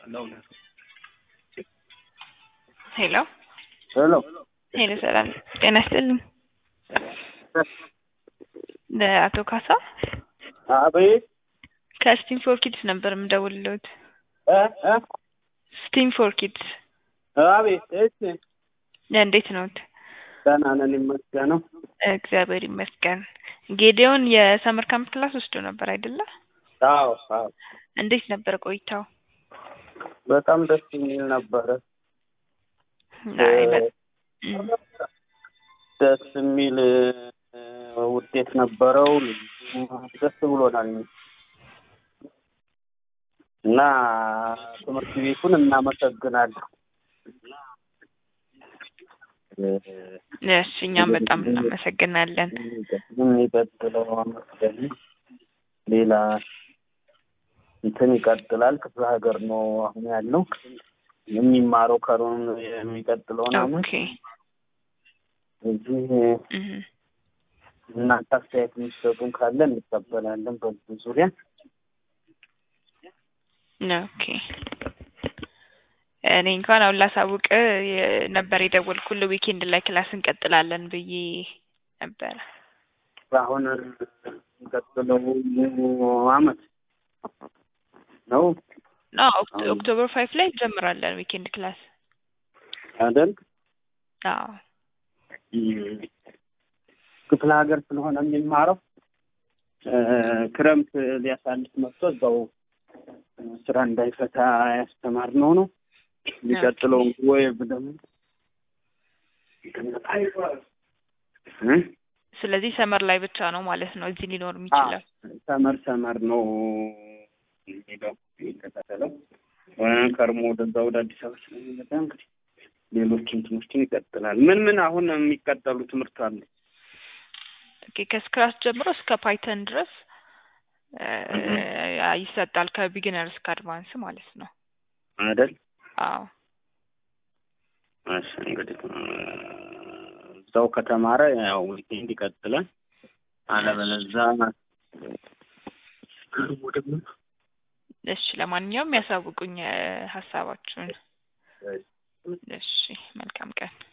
Hello. Hello. Hello ሰላም ጤና ይስጥልኝ። ለአቶ ካሳ አቤት። ከስቲም ፎር ኪድስ ነበር የምደውልልዎት። እ ስቲም ፎር ኪድስ። አቤት። እሺ እንዴት ነዎት? ደህና ነን ይመስገን። እግዚአብሔር ይመስገን። ጌዲዮን የሰመር ካምፕ ክላስ ወስዶ ነበር አይደለ? አዎ አዎ። እንዴት ነበር ቆይታው? በጣም ደስ የሚል ነበረ። ደስ የሚል ውጤት ነበረው። ደስ ብሎናል እና ትምህርት ቤቱን እናመሰግናለን። እሺ እኛም በጣም እናመሰግናለን። የሚቀጥለው ዓመት ደግሞ ሌላ እንትን ይቀጥላል። ክፍለ ሀገር ነው አሁን ያለው የሚማረው ከሮን የሚቀጥለውን ዓመት። ኦኬ እዚህ እና አስተያየት የሚሰጡን ካለ እንቀበላለን በዚህ ዙሪያ። ኦኬ እኔ እንኳን አሁን ላሳውቅ ነበር የደወልኩልህ ዊኬንድ ላይ ክላስ እንቀጥላለን ብዬ ነበር። አሁን እንቀጥለው ዓመት ነው። ኦክቶበር 5 ላይ እንጀምራለን ዊኬንድ ክላስ አይደል? አዎ ክፍለ ሀገር ስለሆነ የሚማረው ክረምት ሊያሳልፍ መጥቶ እዛው ስራ እንዳይፈታ ያስተማርነው ነው። ሊቀጥለው ወይ ደግሞ ስለዚህ ሰመር ላይ ብቻ ነው ማለት ነው እዚህ ሊኖር የሚችለው። ሰመር ነው የሚለው ይከታተለው ከርሞ ወደዛው ወደ አዲስ አበባ ስለሚመጣ እንግዲህ ሌሎችም ትምህርቱን ይቀጥላል። ምን አሁን የሚቀጥሉ ትምህርት አለ? ኦኬ ከስክራች ጀምሮ እስከ ፓይተን ድረስ ይሰጣል ከቢጊነር እስከ አድቫንስ ማለት ነው አይደል? አዎ እሺ እንግዲህ እዛው ከተማረ ያው ዊኬንድ ይቀጥላል። አለበለዚያ እሺ ለማንኛውም ያሳውቁኝ ሀሳባችሁን። እሺ መልካም ቀን።